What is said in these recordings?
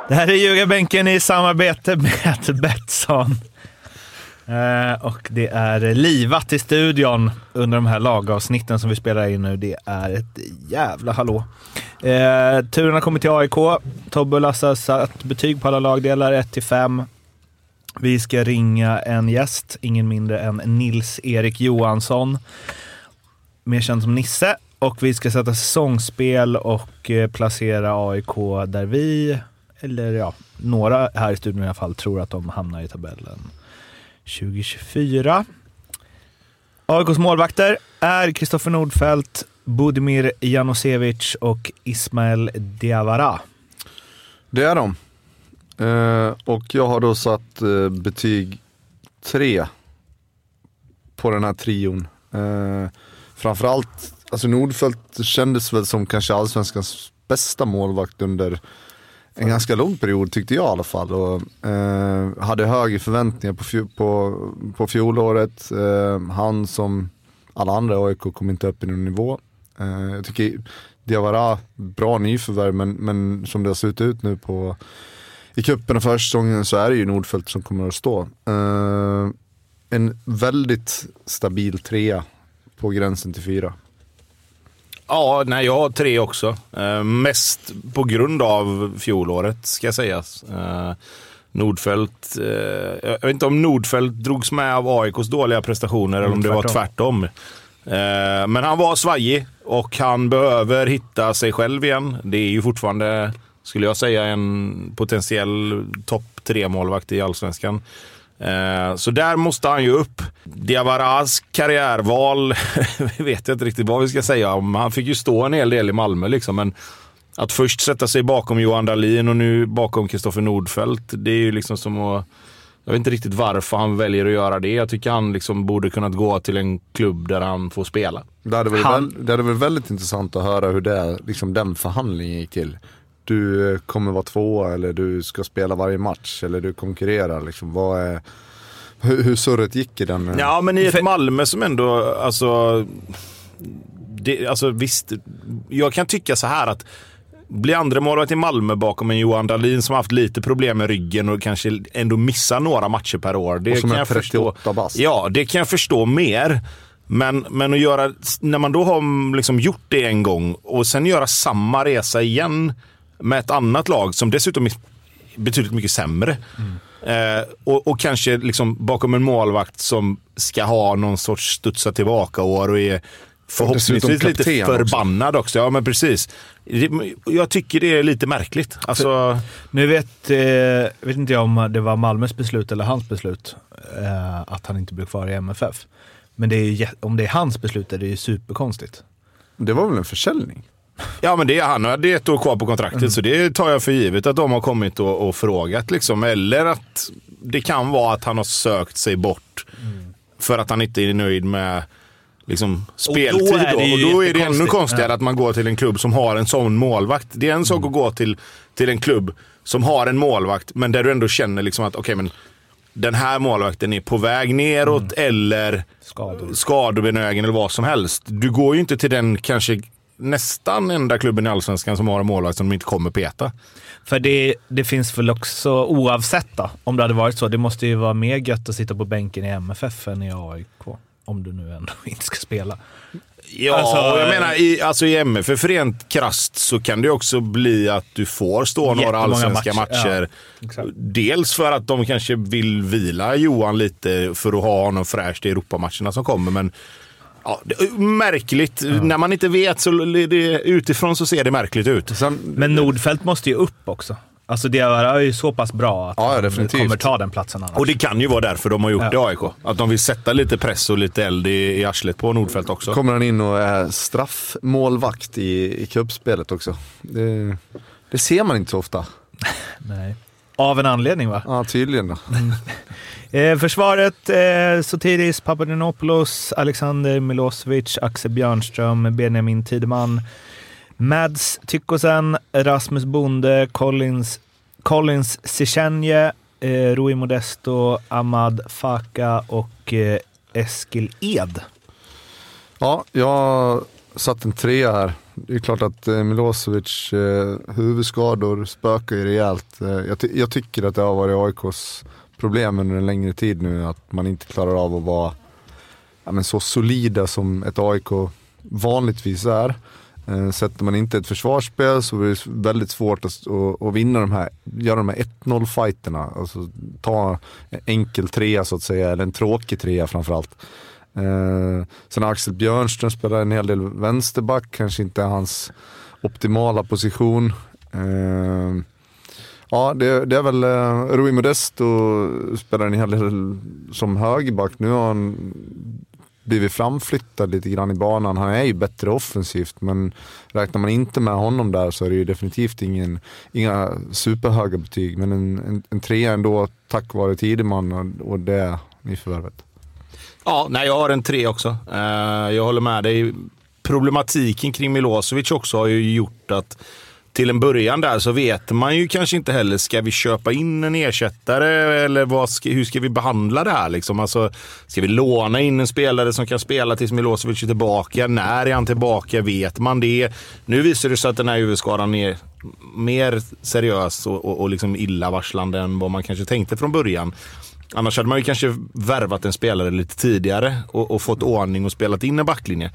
Det här är Ljugarbänken i samarbete med Betsson. Och det är livat i studion under de här lagavsnitten som vi spelar in nu. Det är ett jävla hallå. Turen har kommit till AIK. Tobbe och Lasse har satt betyg på alla lagdelar 1-5. Vi ska ringa en gäst, ingen mindre än Nils-Erik Johansson, mer känd som Nisse. Och vi ska sätta säsongsspel och placera AIK där vi, eller ja, några här i studion i alla fall, tror att de hamnar i tabellen 2024. AIKs målvakter är Kristoffer Nordfeldt, Budimir Janosevic och Ismael Diawara. Det är de. Och jag har då satt betyg 3 på den här trion. Framförallt, alltså Nordfeldt kändes väl som kanske allsvenskans bästa målvakt under en ganska lång period, tyckte jag i alla fall. Och hade högre förväntningar på fjolåret. Han som alla andra AIK kom inte upp i någon nivå. Jag tycker Diawara bra nyförvärv, men som det har sett ut nu i cupen och försäsongen så är det ju Nordfeldt som kommer att stå. En väldigt stabil 3 på gränsen till 4. Ja, nej, jag har 3 också. Mest på grund av fjolåret, ska sägas. Nordfeldt, jag vet inte om Nordfeldt drogs med av AIKs dåliga prestationer eller om det var tvärtom. Men han var svajig och han behöver hitta sig själv igen. Det är ju fortfarande, skulle jag säga, en potentiell topp 3-målvakt i Allsvenskan. Så där måste han ju upp. Diawaras karriärval vet jag inte riktigt vad vi ska säga om. Han fick ju stå en hel del i Malmö liksom, men att först sätta sig bakom Johan Dahlin och nu bakom Kristoffer Nordfeldt, det är ju liksom som att, jag vet inte riktigt varför han väljer att göra det. Jag tycker han liksom borde kunnat gå till en klubb där han får spela. Det hade varit väldigt intressant att höra hur det, liksom, den förhandlingen gick till. Du kommer vara 2 eller du ska spela varje match eller du konkurrerar liksom. Hur surret gick i den? Ja, men i ett Malmö som ändå alltså visst, jag kan tycka så här att blir andra målvakt i Malmö bakom en Johan Dahlin som har haft lite problem med ryggen och kanske ändå missar några matcher per år, det kan jag förstå. Ja, det kan jag förstå mer. Men att göra, när man då har liksom gjort det en gång och sen göra samma resa igen med ett annat lag som dessutom är betydligt mycket sämre. Och kanske liksom bakom en målvakt som ska ha någon sorts studsa tillbaka år och är förhoppningsvis lite förbannad också. Ja, men precis. Jag tycker det är lite märkligt. Alltså, nu vet inte jag om det var Malmös beslut eller hans beslut att han inte blev kvar i MFF. Men om det är hans beslut är det ju superkonstigt. Det var väl en försäljning? Ja, men det är han. Det är 1 år kvar på kontraktet, så det tar jag för givet att de har kommit och frågat liksom. Eller att det kan vara att han har sökt sig bort för att han inte är nöjd med liksom speltid. Och då är det ännu konstigare att man går till en klubb som har en sån målvakt. Det är en sak att gå till en klubb som har en målvakt, men där du ändå känner liksom att okej, men den här målvakten är på väg neråt eller skadebenägen eller vad som helst. Du går ju inte till den kanske nästan enda klubben i Allsvenskan som har en målvakt som de inte kommer peta. För det finns väl också, oavsett då, om det hade varit så, det måste ju vara mer gött att sitta på bänken i MFF än i AIK, om du nu ändå inte ska spela. Ja, alltså, jag menar i MFF rent krasst så kan det också bli att du får stå några allsvenska matcher. Ja, dels för att de kanske vill vila Johan lite för att ha honom fräscht i Europamatcherna som kommer, men ja, det är märkligt. När man inte vet så utifrån så ser det märkligt ut. Men Nordfeldt måste ju upp också. Alltså det är ju så pass bra att han kommer ta den platsen annars. Och det kan ju vara därför de har gjort det i AIK. Att de vill sätta lite press och lite eld i arslet på Nordfeldt också. Kommer han in och är straffmålvakt i cupspelet också. Det ser man inte så ofta. Nej. Av en anledning, va? Ja, tydligen då. Försvaret, Sotiris Papagenopoulos, Alexander Milosevic, Axel Björnström, Benjamin Tideman, Mads Tykkosen, Rasmus Bonde, Collins Sichenje, Rui Modesto, Ahmad Faka och Eskil Ed. Ja, jag satt en 3 här. det är klart att Milosevic huvudskador spökar ju rejält. Jag tycker att det har varit AIKs problem under en längre tid nu, att man inte klarar av att vara så solida som ett AIK vanligtvis är. Sätter man inte ett försvarsspel så är det väldigt svårt att vinna göra de här 1-0-fighterna. Alltså ta en enkel trea så att säga, eller en tråkig trea framförallt. Sen Axel Björnström spelar en hel del vänsterback, kanske inte hans optimala position. Ja, det är väl Rui Modesto spelar en hel del som högerback. Nu har han blivit framflyttad lite grann i banan. Han är ju bättre offensivt, men räknar man inte med honom där så är det ju definitivt inga superhöga betyg. Men en trea ändå tack vare Tideman och det nyförvärvet. Ja, nej, jag har en 3 också. Jag håller med dig. Problematiken kring Milosevic också har ju gjort att till en början där så vet man ju kanske inte heller, ska vi köpa in en ersättare eller hur ska vi behandla det här liksom? Alltså, ska vi låna in en spelare som kan spela tills Milosevic är tillbaka? När är han tillbaka? Vet man det? Nu visar det sig att den här huvudskadan är mer seriös och liksom illavarslande än vad man kanske tänkte från början. Annars hade man ju kanske värvat en spelare lite tidigare och fått ordning och spelat in en backlinje.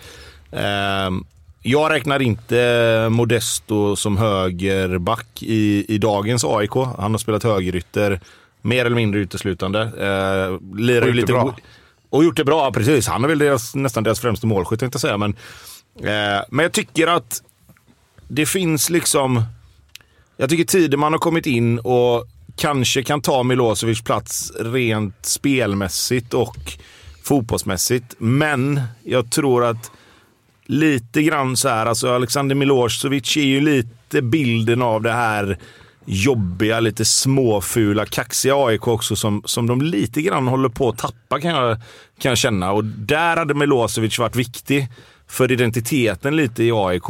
Jag räknar inte Modesto som högerback i dagens AIK. Han har spelat högerytter mer eller mindre uteslutande. Lirar ju lite bra. Och gjort det bra, precis. Han är väl nästan deras främsta målskytt, tänkte jag säga. Men jag tycker att det finns liksom... Jag tycker Tideman har kommit in och kanske kan ta Milosevic plats rent spelmässigt och fotbollsmässigt. Men jag tror att lite grann så här, alltså Alexander Milosevic är ju lite bilden av det här jobbiga, lite småfula, kaxiga AIK också som de lite grann håller på att tappa kan jag känna. Och där hade Milosevic varit viktig för identiteten lite i AIK.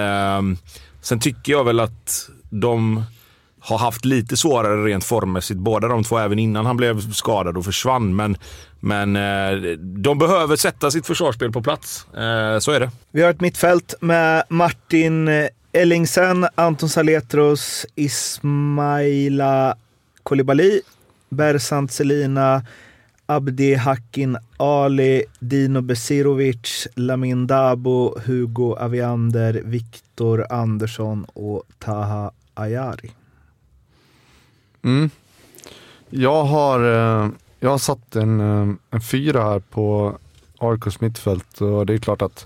Sen tycker jag väl att de har haft lite svårare rent formmässigt, båda de två, även innan han blev skadad och försvann. Men de behöver sätta sitt försvarsspel på plats. Så är det. Vi har ett mittfält med Martin Ellingsen, Anton Saletros, Ismaila Kolibali, Bersant Selina, Abdi Hakin Ali, Dino Besirovic, Lamin Dabo, Hugo Aviander, Viktor Andersson och Taha Ayari. Jag har satt en 4 här på AIKs mittfält, och det är klart att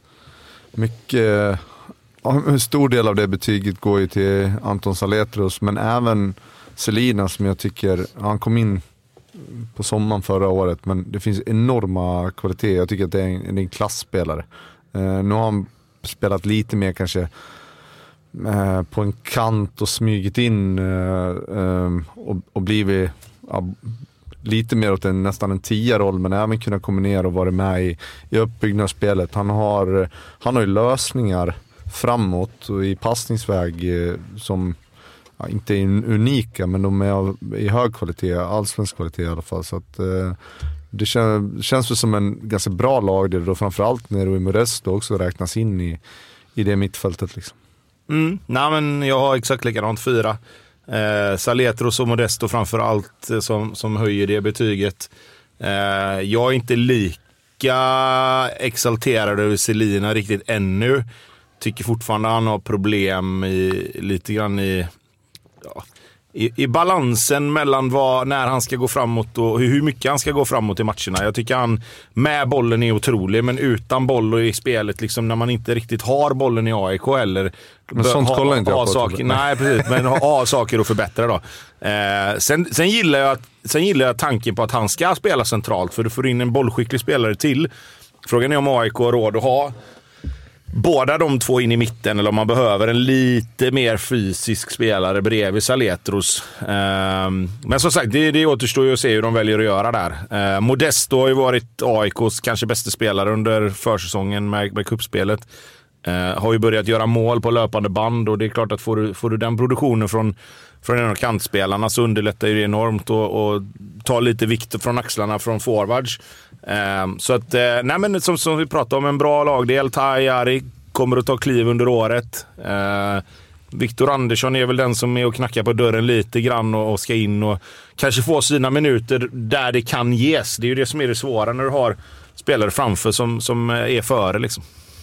en stor del av det betyget går ju till Anton Saletros, men även Selina, som jag tycker, han kom in på sommaren förra året, men det finns enorma kvaliteter. Jag tycker att det är en klassspelare. Nu har han spelat lite mer kanske på en kant och smygit in och blivit lite mer åt nästan en 10-roll, men även kunna kombinera och vara med i uppbyggnadsspelet. Han har ju lösningar framåt och i passningsväg som inte är unika, men de är i hög kvalitet, allsvensk kvalitet i alla fall. Så att det känns väl som en ganska bra lagdel, och framförallt när Rui Modesto också räknas in i det mittfältet liksom. Nej, men jag har exakt likadant 4. Saletros och Modesto framförallt som höjer det betyget. Jag är inte lika exalterad över Selina riktigt ännu. Tycker fortfarande han har problem lite grann i balansen mellan när han ska gå framåt och hur mycket han ska gå framåt i matcherna. Jag tycker han med bollen är otrolig, men utan boll och i spelet liksom, när man inte riktigt har bollen i AIK eller men sånt kollar inte jag på saker. Nej, precis, men ha saker att förbättra då. Sen gillar jag tanken på att han ska spela centralt, för du får in en bollskicklig spelare till. Frågan är om AIK har råd att ha båda de två in i mitten, eller om man behöver en lite mer fysisk spelare bredvid Saletros. Men som sagt, det återstår ju att se hur de väljer att göra där. Modesto har ju varit AIKs kanske bästa spelare under försäsongen med kuppspelet. Har ju börjat göra mål på löpande band, och det är klart att får du den produktionen från en av kantspelarna, så underlättar det enormt och ta lite vikt från axlarna från forwards. Så att, nej, men som vi pratade om, en bra lagdel. Tajari kommer att ta kliv under året. Victor Andersson är väl den som är och knackar på dörren lite grann och ska in och kanske få sina minuter där det kan ges. Det är ju det som är det svåra när du har spelare framför som är före liksom.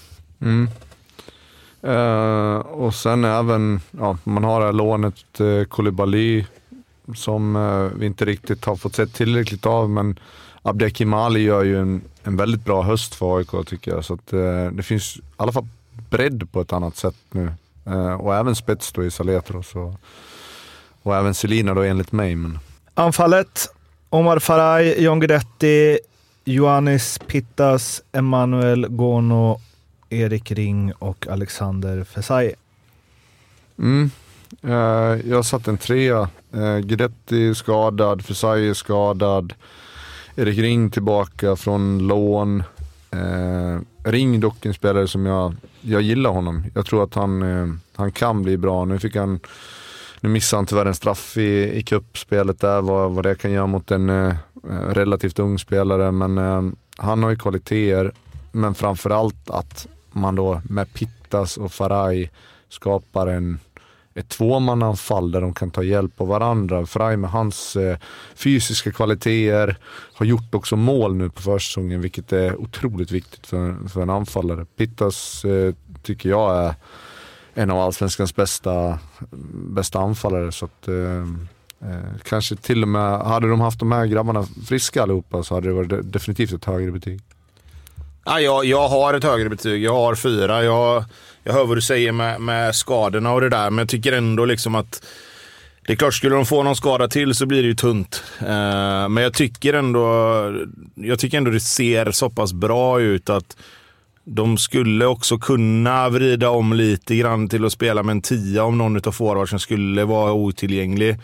Och sen även, man har det här lånet Koulibaly som vi inte riktigt har fått sett tillräckligt av, men Abdelhakim Ali gör ju en väldigt bra höst för AIK tycker jag, så att det finns i alla fall bredd på ett annat sätt nu. Och även spets då i Saletros och även Selina då enligt mig. Men... Anfallet: Omar Faraj, John Guidetti, Ioannis Pittas, Emmanuel Gono, Erik Ring och Alexander Fesai. Jag satt en 3. Guidetti skadad, Fesai skadad, Erik Ring tillbaka från lån. Ring dock en spelare som jag gillar honom. Jag tror att han kan bli bra. Nu missade han tyvärr en straff i cupspelet där, vad det kan göra mot en relativt ung spelare, men han har ju kvaliteter, men framförallt att man då med Pittas och Faraj skapar ett tvåmananfall där de kan ta hjälp av varandra. Faraj med hans fysiska kvaliteter har gjort också mål nu på försäsongen, vilket är otroligt viktigt för en anfallare. Pittas tycker jag är en av allsvenskans bästa anfallare, så att kanske till och med hade de haft de här grabbarna friska allihopa så hade det varit definitivt ett högre betyg. Ja, jag har ett högre betyg. Jag har 4. Jag hör vad du säger med skadorna och det där, men jag tycker ändå liksom att det är klart, skulle de få någon skada till så blir det ju tunt. Men jag tycker ändå det ser så pass bra ut att de skulle också kunna vrida om lite grann till att spela med en 10 om någon av forwardsen skulle vara otillgänglig.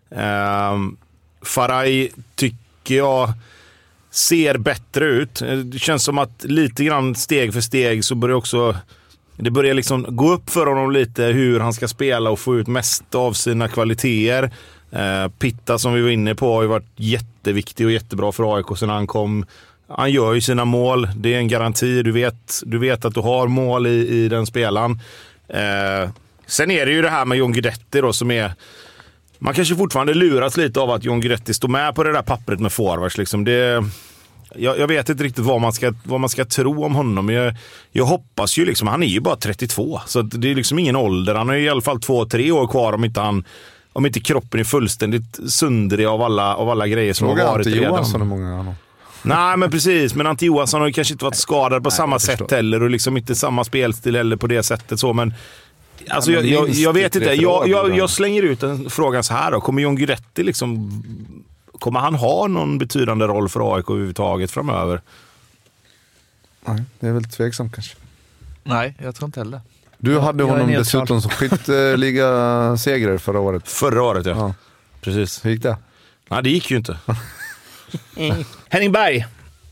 Faraj tycker jag ser bättre ut. Det känns som att lite grann steg för steg så börjar det börjar liksom gå upp för honom lite hur han ska spela och få ut mest av sina kvaliteter. Pitta som vi var inne på har ju varit jätteviktig och jättebra för AIK sen han kom. Han gör ju sina mål, det är en garanti. Du vet att du har mål i den spelaren. Sen är det ju det här med John Guidetti då som är... Man kanske fortfarande luras lite av att John Guidetti står med på det där pappret med forwards. Liksom. Jag vet inte riktigt vad man ska tro om honom. Jag hoppas ju liksom, han är ju bara 32. Så det är liksom ingen ålder. Han har ju i alla fall 2-3 år kvar om inte kroppen är fullständigt söndrig av alla grejer som har varit redan. Johansson och många andra. Nej, men precis. Men Ante Johansson har ju kanske inte varit skadad på samma sätt heller och liksom inte samma spelstil heller på det sättet så, men alltså jag vet inte. Jag slänger ut en fråga så här då. Kommer John Guidetti liksom, kommer han ha någon betydande roll för AIK överhuvudtaget framöver? Nej, det är väl tveksamt kanske. Nej, jag tror inte heller. Du hade honom dessutom som skytteliga-segrare förra året. Förra året, ja. Precis. Hur gick det? Nej, det gick ju inte. Henning Berg.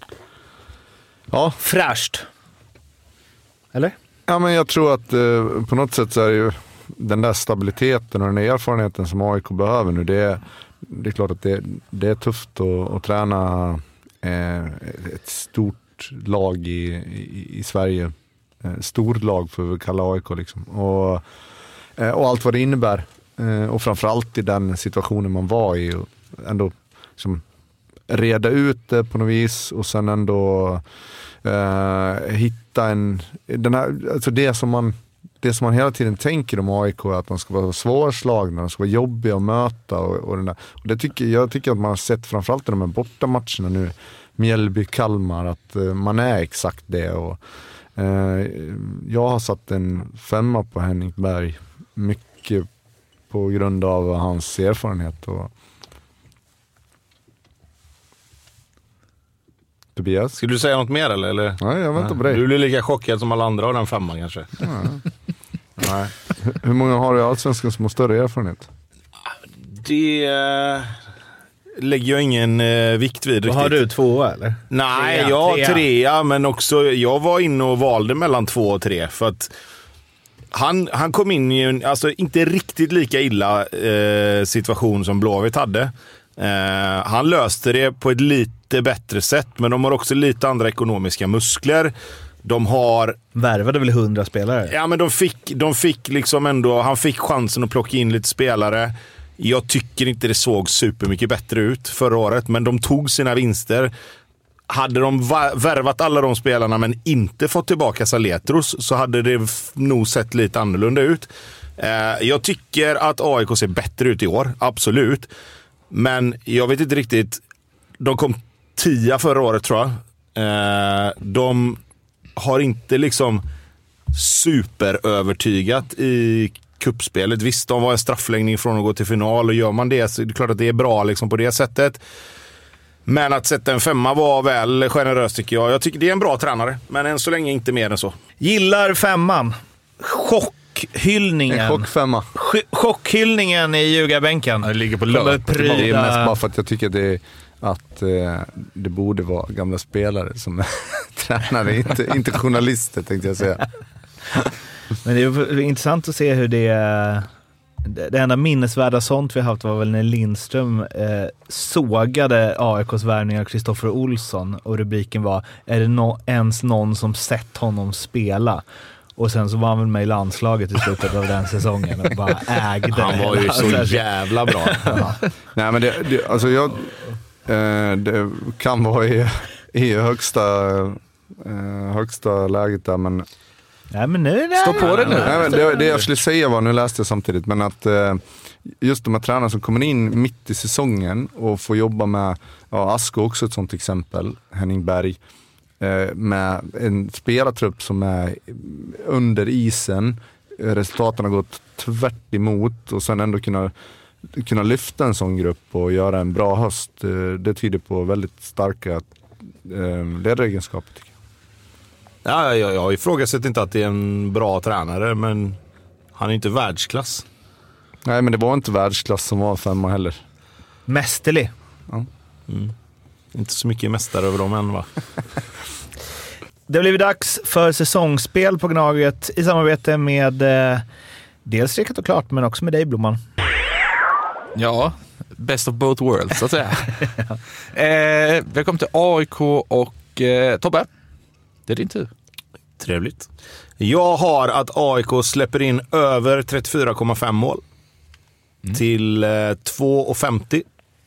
Ja. Fräscht. Eller? Ja, men jag tror att på något sätt så är det ju den där stabiliteten och den där erfarenheten som AIK behöver nu. Det är klart att det är tufft att träna ett stort lag i Sverige. Storlag får vi kalla AIK liksom. Och allt vad det innebär. Och framförallt i den situationen man var i. Och ändå liksom reda ut det på något vis och sen ändå hitta alltså det som man hela tiden tänker om AIK är att de ska vara svårslagna, de ska vara jobbiga att möta och den där. Och jag tycker att man har sett framförallt i de här bortamatcherna nu, Mjällby, Kalmar, att man är exakt det. Och jag har satt en 5 på Henning Berg, mycket på grund av hans erfarenhet. Och Tobias? Skulle du säga något mer eller? Nej, jag väntar på dig. Du blir lika chockad som alla andra av den 5 kanske. Nej. Hur många har du i Allsvenskan som har större erfarenhet? Det lägger jag ingen vikt vid riktigt. Har du 2 eller? Nej, jag har 3, men också jag var inne och valde mellan 2 och 3 för att han kom in i en, alltså inte riktigt lika illa situation som Blåvitt hade. Han löste det på ett lite bättre sätt, men de har också lite andra ekonomiska muskler. De har... Värvade väl 100 spelare? Ja, men de fick liksom ändå... Han fick chansen att plocka in lite spelare. Jag tycker inte det såg supermycket bättre ut förra året, men de tog sina vinster. Hade de värvat alla de spelarna men inte fått tillbaka Saletros så hade det nog sett lite annorlunda ut. Jag tycker att AIK ser bättre ut i år, absolut. Men jag vet inte riktigt... De kom 10 förra året, tror jag. De har inte liksom superövertygat i kuppspelet. Visst, de var en straffläggning från att gå till final, och gör man det så är det klart att det är bra liksom på det sättet. Men att sätta en 5 var väl generöst, tycker jag. Jag tycker det är en bra tränare, men än så länge inte mer än så. Gillar 5:an. Chockhyllningen. En chockfemma. Chockhyllningen i ljugarbänken. Det ligger på lök. Det är mest bara för att jag tycker att det borde vara gamla spelare som tränare, inte journalister, tänkte jag säga. Men det är intressant att se hur det enda minnesvärda sånt vi haft var väl när Lindström sågade AIKs värvning av Kristoffer Olsson, och rubriken var: är det ens någon som sett honom spela? Och sen så var han väl med i landslaget i slutet av den säsongen och bara ägde. Han var ju så jävla bra. Ja. Nej, men det kan vara i högsta läget där, men... Nej, men nu... Stå på det nu. Nej, men det jag skulle säga var, nu läste jag samtidigt, men att just de här tränarna som kommer in mitt i säsongen och får jobba med, Asko också ett sånt exempel, Henning Berg, med en spelartrupp som är under isen, resultaten har gått tvärt emot, och sen ändå kunna lyfta en sån grupp och göra en bra höst, det tyder på väldigt starka ledaregenskaper, tycker jag. Ja, jag ifrågasätter inte att det är en bra tränare, men han är inte världsklass. Nej, men det var inte världsklass som var 5 heller. Mästerlig. Ja. Inte så mycket mästare över dem än, va? Det har blivit dags för säsongsspel på Gnaget i samarbete med dels Rekat och Klart, men också med dig, Blomman. Ja, best of both worlds, så att säga. Välkommen till AIK och Tobbe. Det är din tur. Trevligt. Jag har att AIK släpper in över 34,5 mål till 2,50.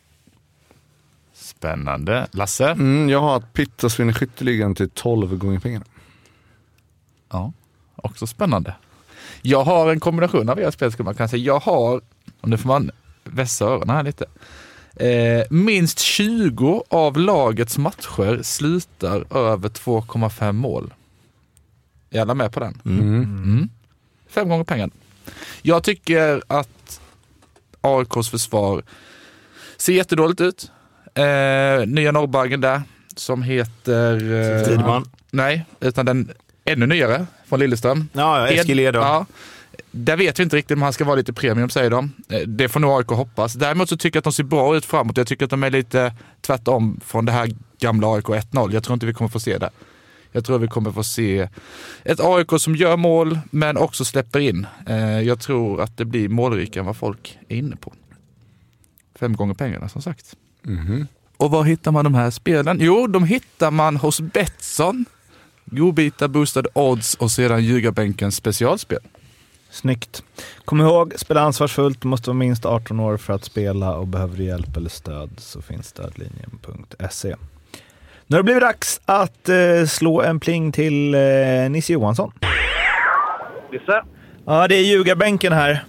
Spännande. Lasse? Jag har att Pittas vinner skytteligan till 12 gånger pengarna. Ja, också spännande. Jag har en kombination av era spel, skulle man kan säga. Jag har, och nu får man vässa öronen här lite, minst 20 av lagets matcher slutar över 2,5 mål. Är alla med på den? 5 gånger pengarna. Jag tycker att AIKs försvar ser jättedåligt ut. Nya Norrbaggen där, som heter... Tidman. Nej, utan den ännu nyare från Lilleström. Ja, Eskil Edon. Ja. Där vet vi inte riktigt om han ska vara lite premium, säger de. Det får nog AIK hoppas. Däremot så tycker jag att de ser bra ut framåt. Jag tycker att de är lite tvärtom från det här gamla AIK 1-0. Jag tror inte vi kommer få se det. Jag tror vi kommer få se ett AIK som gör mål men också släpper in. Jag tror att det blir målrikare än vad folk är inne på. 5 gånger pengarna, som sagt. Och var hittar man de här spelen? Jo, de hittar man hos Betsson. Godbitar, boostade odds och sedan ljugarbänkens specialspel. Snyggt. Kom ihåg, spela ansvarsfullt. Du måste vara minst 18 år för att spela, och behöver du hjälp eller stöd så finns stödlinjen.se. Nu har det blivit dags att slå en pling till Nisse Johansson. Nisse? Ja, det är ljugarbänken här.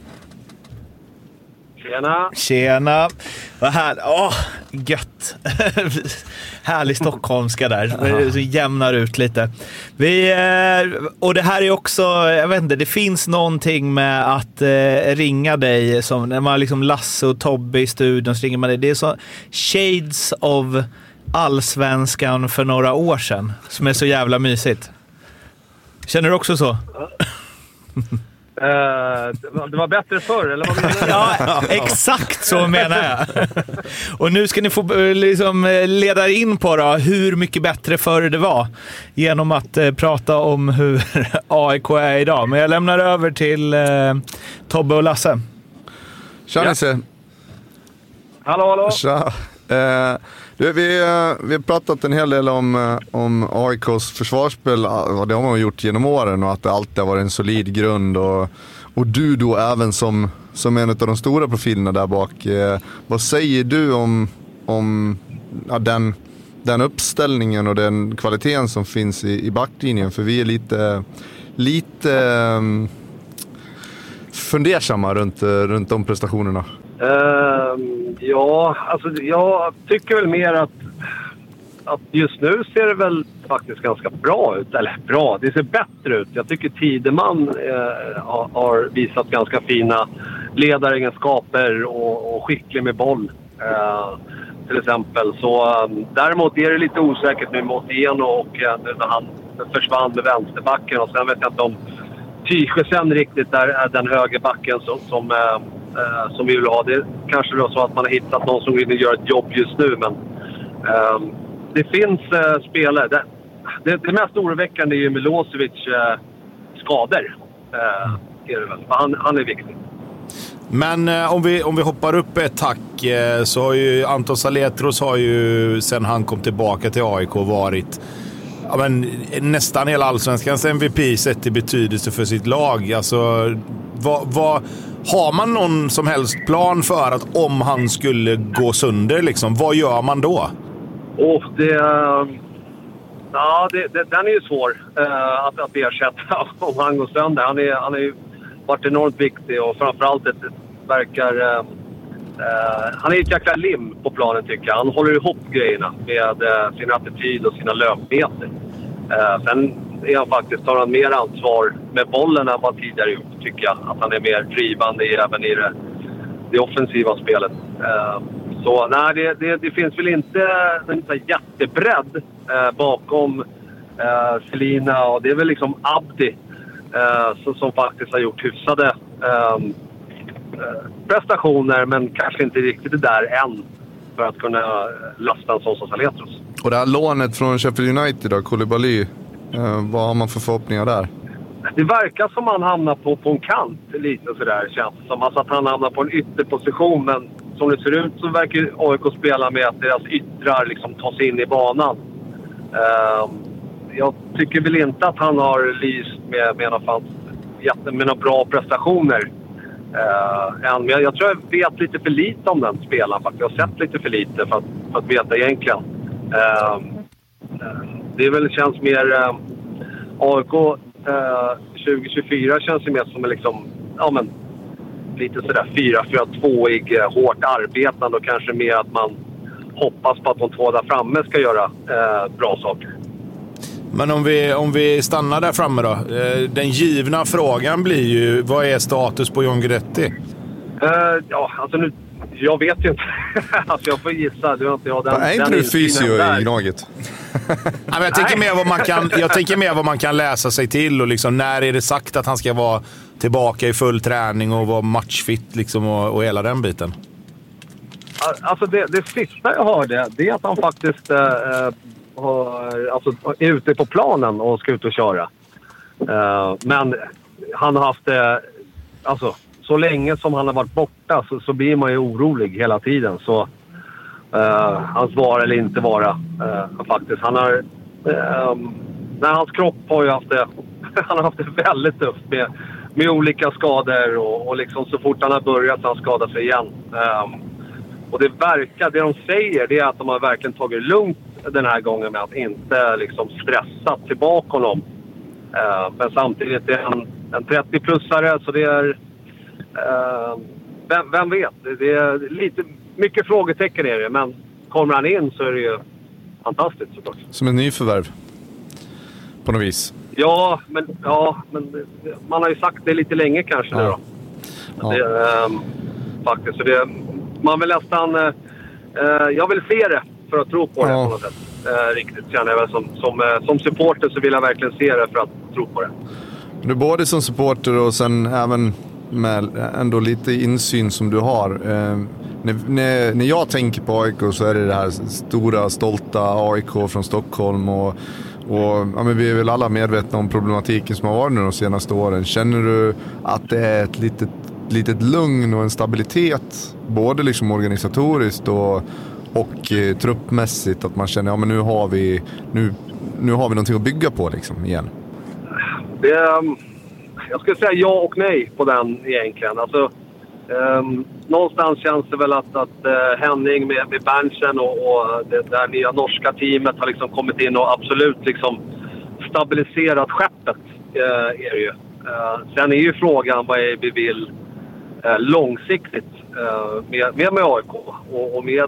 Tjena. Tjena. Vad här. Gött. Härlig stockholmska där. Så jämnar ut lite. Och det här är också, jag vet inte, det finns någonting med att ringa dig, som när man liksom Lasse och Tobbe i studion, så ringer man dig. Det är så shades of allsvenskan för några år sedan, som är så jävla mysigt. Känner du också så? Det var bättre förr, eller vad menar du? Ja, exakt så menar jag. Och nu ska ni få liksom leda in på då, hur mycket bättre förr det var, genom att prata om hur AIK är idag. Men jag lämnar över till Tobbe och Lasse. Tja, Nisse. Hallå. Tja. Vi har pratat en hel del om AIKs försvarsspel, och det har man gjort genom åren, och att det alltid har varit en solid grund, och du då även som en av de stora profilerna där bak. Vad säger du om den uppställningen och den kvaliteten som finns i backlinjen? För vi är lite fundersamma runt de prestationerna. Ja, alltså jag tycker väl mer att just nu ser det väl faktiskt ganska bra ut. Eller bra, det ser bättre ut. Jag tycker Tideman har visat ganska fina ledaregenskaper och skicklig med boll. Till exempel. Så däremot är det lite osäkert nu mot Eno och när han försvann med vänsterbacken. Och sen vet jag inte om Tychesen riktigt är den högerbacken som vi vill ha. Det kanske är så att man har hittat någon som vill göra ett jobb just nu, men det finns spelare. Det mest oroväckande är ju Milosevic skador. Är det väl. Han är viktig. Men om vi hoppar upp ett tack, så har ju Anton Saletros sen han kom tillbaka till AIK varit nästan hela allsvenskans MVP sett i betydelse för sitt lag. Alltså, har man någon som helst plan för att om han skulle gå sönder, liksom, vad gör man då? Den är ju svår att ersätta om han går sönder. Han är ju varit enormt viktig, och framförallt verkar han är ett jäkla lim på planen, tycker jag. Han håller ihop grejerna med sin attityd och sina löpmeter. Sen tar han mer ansvar med bollen än vad tidigare gjort, tycker jag. Att han är mer drivande även i det offensiva spelet. Så nej, det finns väl inte en jättebredd bakom Selina, och det är väl liksom Abdi som faktiskt har gjort hyfsade prestationer, men kanske inte riktigt det där än för att kunna lasta en sån som Saletros. Och det här lånet från Sheffield United då, Koulibaly, vad har man för förhoppningar där? Det verkar som han hamnar på en kant lite sådär, känns som. Alltså att han hamnar på en ytterposition, men som det ser ut så verkar AIK spela med att deras yttrar liksom tar sig in i banan. Jag tycker väl inte att han har lyst med några bra prestationer. Men jag tror jag vet lite för lite om den spelaren faktiskt. Jag har sett lite för lite för att veta egentligen. Det väl känns mer AIK 2024 känns ju mer som en liksom, lite sådär 4-4-2-ig, hårt arbetande, och kanske mer att man hoppas på att de två där framme ska göra bra saker. Men om vi stannar där framme då. Den givna frågan blir ju, vad är status på John Guidetti? Nu, jag vet ju inte. Alltså jag får gissa. Är inte du fysio i Gnaget? Jag tänker mer vad man kan läsa sig till, och liksom, när är det sagt att han ska vara tillbaka i full träning och vara matchfit liksom, och hela den biten. Alltså det sista jag hörde, det är att han faktiskt är ute på planen och ska ut och köra. Men han har haft så länge som han har varit borta så blir man ju orolig hela tiden. Så hans vara eller inte vara faktiskt. Han har hans kropp har ju haft det han har haft det väldigt tufft med olika skador, och liksom så fort han har börjat så han skadar sig igen. Och det de säger, det är att de har verkligen tagit lugnt den här gången med att inte liksom stressa tillbaka honom. Men samtidigt är han en 30-plussare, så det är vem vet? Det är lite mycket frågetecken är det, men kommer han in så är det ju fantastiskt såklart. Som en nyförvärv på något vis. Ja, men man har ju sagt det lite länge kanske nu då. Ja. Det, faktiskt, så det man vill nästan jag vill se det för att tro på det på något sätt. Riktigt känner jag väl som supporter, så vill jag verkligen se det för att tro på det. Du både som supporter och sen även med ändå lite insyn som du har. När jag tänker på AIK så är det här stora, stolta AIK från Stockholm, och men vi är väl alla medvetna om problematiken som har varit de senaste åren. Känner du att det är ett litet lugn och en stabilitet både liksom organisatoriskt och truppmässigt att man känner ja men nu har vi någonting att bygga på liksom igen? Jag skulle säga ja och nej på den egentligen. Alltså, någonstans känns det väl att Henning med Berntsen och det där nya norska teamet har liksom kommit in och absolut liksom stabiliserat skeppet. Är det ju. Sen är ju frågan vad vi vill långsiktigt med AIK och med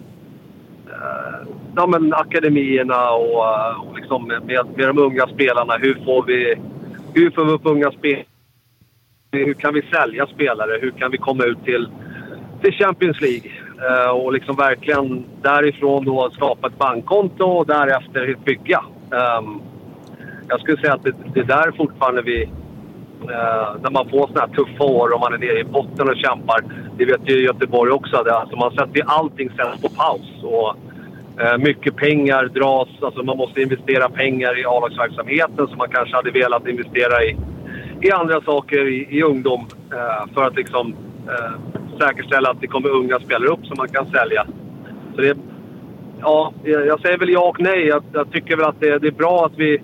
akademierna och liksom med de unga spelarna. Hur får vi upp unga spelare? Hur kan vi sälja spelare? Hur kan vi komma ut till Champions League? Och liksom verkligen därifrån då skapa ett bankkonto och därefter bygga. Jag skulle säga att det där fortfarande när man får såna här tuffa år och man är nere i botten och kämpar. Det vet ju Göteborg också. Alltså man sätter allting sätts på paus. Och mycket pengar dras. Alltså man måste investera pengar i A-lagsverksamheten som man kanske hade velat investera i andra saker i ungdom. För att liksom säkerställa att det kommer unga spelare upp som man kan sälja. Så det, ja, jag säger väl ja och nej. Jag tycker väl att det är bra att vi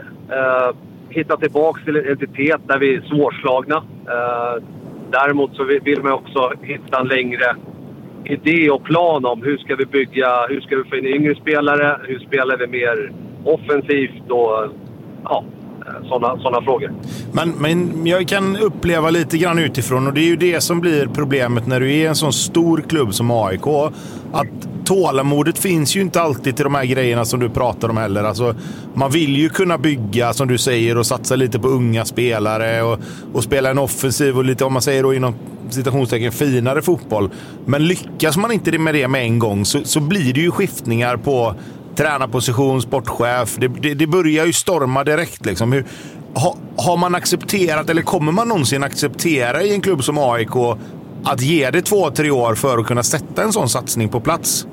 hitta tillbaka till en identitet där vi är svårslagna. Däremot så vill man också hitta en längre idé och plan om hur ska vi bygga, hur ska vi få in yngre spelare, hur spelar vi mer offensivt och ja, sådana frågor. Men jag kan uppleva lite grann utifrån, och det är ju det som blir problemet när du är en sån stor klubb som AIK, att tålamodet finns ju inte alltid till de här grejerna som du pratar om heller. Alltså, man vill ju kunna bygga, som du säger, och satsa lite på unga spelare och spela en offensiv och lite, om man säger då inom citationstecken, finare fotboll. Men lyckas man inte med det med en gång så blir det ju skiftningar på tränarposition, sportchef. Det börjar ju storma direkt liksom. Har man accepterat, eller kommer man någonsin acceptera i en klubb som AIK att ge det 2-3 år för att kunna sätta en sån satsning på plats?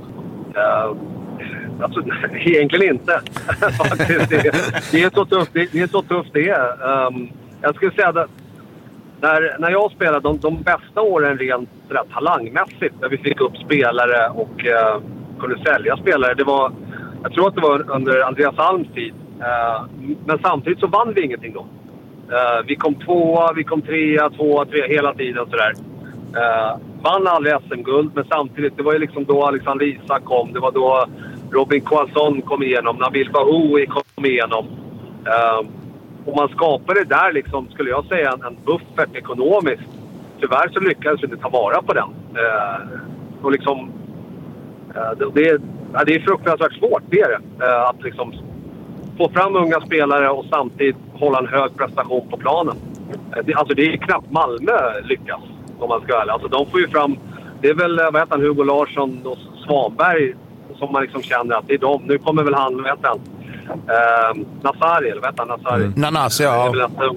Alltså, egentligen inte. Det är så tufft. Det är så tufft det är. Jag skulle säga att när jag spelade de bästa åren rent talangmässigt, där vi fick upp spelare och kunde sälja spelare, jag tror att det var under Andreas Alms tid. Men samtidigt så vann vi ingenting då. Vi kom 2, vi kom 3, 2, 3 hela tiden sådär. Vann aldrig SM-guld, men samtidigt, det var ju liksom då Alexander Isak kom. Det var då Robin Quaison kom igenom, Nabil Bahoui kom igenom. Och man skapade där liksom, skulle jag säga, en buffert ekonomiskt. Tyvärr så lyckades vi inte ta vara på den. Och liksom, det är fruktansvärt svårt, det är det. Att liksom få fram unga spelare och samtidigt hålla en hög prestation på planen. Alltså det är knappt Malmö lyckas, om man ska välja. Alltså de får ju fram, det är väl, vad heter han, Hugo Larsson och Svanberg som man liksom känner att det är de. Nu kommer väl han, vad heter han? Nasari, eller vad heter han? Nasari? Nanasi, ja.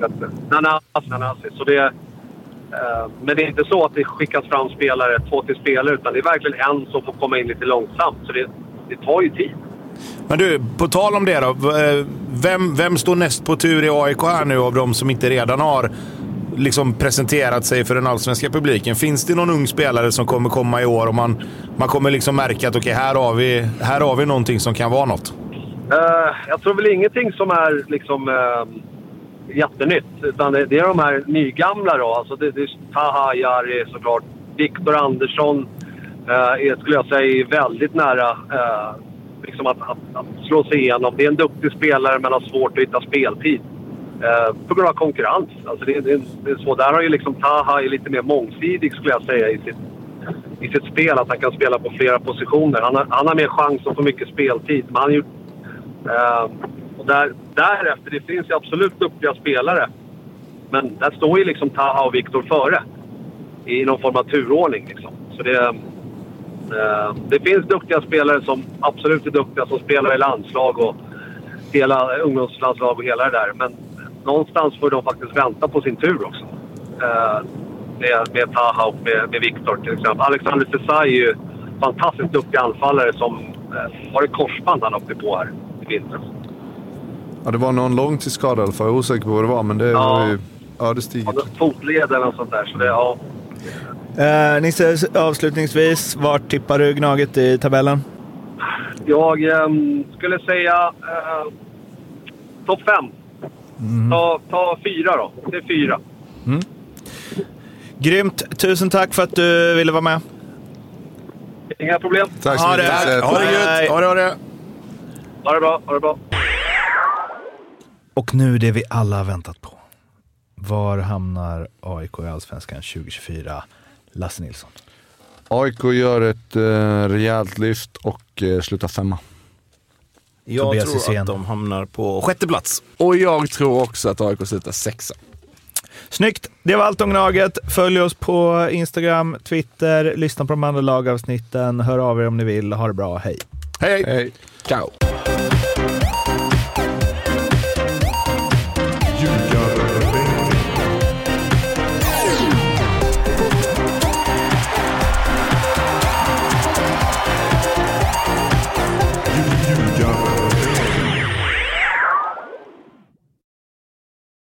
Nanasi. Så det, men det är inte så att det skickas fram spelare, 2 spelare, utan det är verkligen en som får komma in lite långsamt. Så det tar ju tid. Men du, på tal om det då. Vem står näst på tur i AIK här nu av de som inte redan har liksom presenterat sig för den allsvenska publiken? Finns det någon ung spelare som kommer komma i år och man kommer liksom märka att okej, här har vi någonting som kan vara något? Jag tror väl ingenting som är liksom jättenytt, utan det är de här nygamla då. Alltså det är Taha Jari såklart. Viktor Andersson skulle jag säga väldigt nära liksom att slå sig igenom. Det är en duktig spelare men har svårt att hitta speltid på grund av konkurrens. Alltså det är så. Där har ju liksom Taha är lite mer mångsidig, skulle jag säga, i sitt spel, att han kan spela på flera positioner. Han har mer chans att få mycket speltid. Men han gjort, och därefter, det finns ju absolut duktiga spelare. Men där står ju liksom Taha och Viktor före i någon form av turordning liksom. Så det finns duktiga spelare som absolut är duktiga, som spelar i landslag och hela ungdomslandslag och hela det där. Men någonstans får de faktiskt vänta på sin tur också. Med Taha och med Viktor till exempel. Alexander Sesai är ju fantastiskt duktig anfallare som har ett korsband han åkte på här i vintern. Ja, det var någon långtidsskada i alla fall. Jag är osäker på vad det var, men det var ju ödesdigert. Fotleden och sånt där. Så det, ja. Nisse, avslutningsvis, vart tippar du Gnaget i tabellen? Jag skulle säga topp 5. Ta 4 då. Det är 4. Grymt. Tusen tack för att du ville vara med. Inga problem. Tack så mycket. Ha det gött. Ha det. Ha det bra. Och nu det vi alla har väntat på. Var hamnar AIK i Allsvenskan 2024? Lasse Nilsson. AIK gör ett rejält lyft och slutar 5. Jag Tobias tror Hysén. att de hamnar på 6:e plats. Och jag tror också att AIK slutar 6. Snyggt. Det var allt om Gnaget. Följ oss på Instagram, Twitter, lyssna på de andra lagavsnitten. Hör av er om ni vill. Ha det bra. Hej. Hej. Ciao.